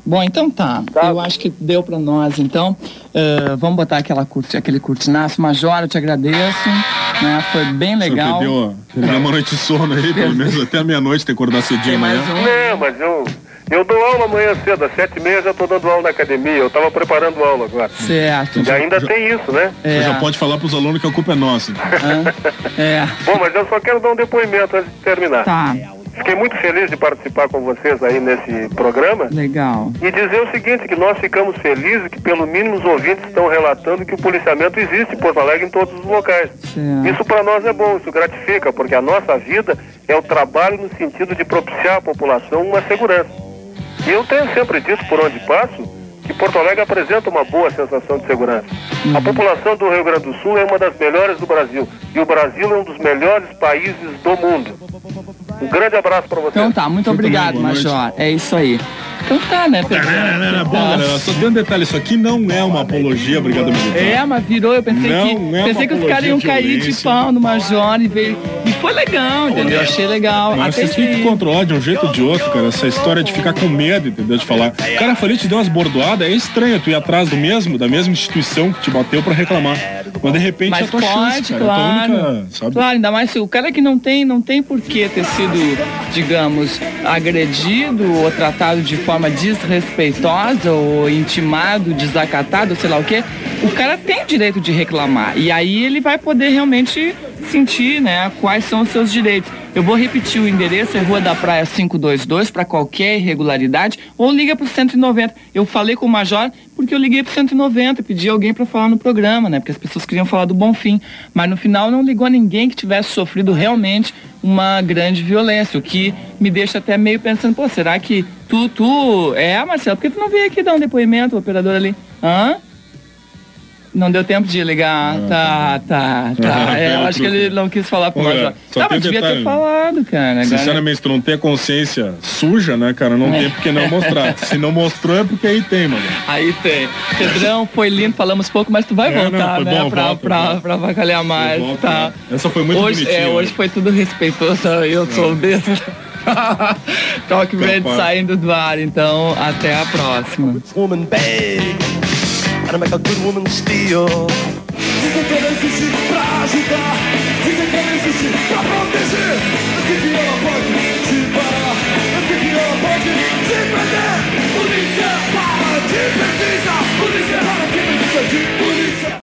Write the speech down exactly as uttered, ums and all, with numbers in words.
Bom, então tá. tá. Eu acho que deu pra nós, então. Uh, vamos botar aquela curti, aquele curtinaço. Major, eu te agradeço. Né? Foi bem legal. Você perdeu, perdeu uma noite de sono aí, pelo menos até a meia-noite, ter que acordar cedinho amanhã. Um. Não, mas eu... Eu dou aula amanhã cedo, às sete e meia já tô dando aula na academia, eu tava preparando aula agora. Certo. E ainda já, tem isso, né? É. Você já pode falar pros alunos que a culpa é nossa. É. é. Bom, mas eu só quero dar um depoimento antes de terminar. Tá. Fiquei muito feliz de participar com vocês aí nesse programa. Legal. E dizer o seguinte, que nós ficamos felizes que pelo mínimo os ouvintes estão relatando que o policiamento existe em Porto Alegre em todos os locais. Certo. Isso para nós é bom, isso gratifica, porque a nossa vida é o trabalho no sentido de propiciar à população uma segurança. E eu tenho sempre dito por onde passo que Porto Alegre apresenta uma boa sensação de segurança. Uhum. A população do Rio Grande do Sul é uma das melhores do Brasil. E o Brasil é um dos melhores países do mundo. Um grande abraço para você. Então tá, muito obrigado, Major. É isso aí. Então tá, né, Pedro? Não, não, não, bom, galera, só tem um detalhe, isso aqui não é uma apologia à Brigada Militar. É, mas virou, eu pensei não que é pensei que os caras iam cair de pau no Major e veio. E foi legal, entendeu? Achei legal. Mas vocês têm que controlar de um jeito ou de outro, cara, essa história de ficar com medo, entendeu? De falar. O cara falou, te deu umas bordoadas, é estranho tu ir atrás do mesmo, da mesma instituição que te bateu pra reclamar. Mas de repente mas é a tua pode, chance, cara. Claro, é a tua única, sabe? Claro, ainda mais se o cara que não tem, não tem por que ter sido, digamos, agredido ou tratado de forma desrespeitosa ou intimado, desacatado, sei lá o quê, o cara tem o direito de reclamar. E aí ele vai poder realmente sentir, né, quais são os seus direitos. Eu vou repetir o endereço, é Rua da Praia quinhentos e vinte e dois, para qualquer irregularidade, ou liga pro cento e noventa. Eu falei com o Major porque eu liguei pro cento e noventa, pedi alguém para falar no programa, né, porque as pessoas queriam falar do Bonfim, mas no final não ligou ninguém que tivesse sofrido realmente uma grande violência, o que me deixa até meio pensando, pô, será que tu, tu, é, Marcelo, por que tu não veio aqui dar um depoimento, o operador ali? Hã? Não deu tempo de ligar. Ah, tá, tá, tá. Ah, é, eu acho que ele não quis falar pro Major. Tá, mas devia ter falado, cara. Sinceramente, se tu não tem a consciência suja, né, cara, não é. tem porque não mostrar. Se não mostrou é porque aí tem, mano. Aí tem. Pedrão, foi lindo, falamos pouco, mas tu vai é, voltar, não, né, bom, pra, volta, pra, pra avacalhar mais, volto, tá? Né? Essa foi muito hoje, bonitinha. É, hoje foi tudo respeitoso, eu sou é. besta. Talk Red saindo do ar, então até a próxima. And I make a good woman steal.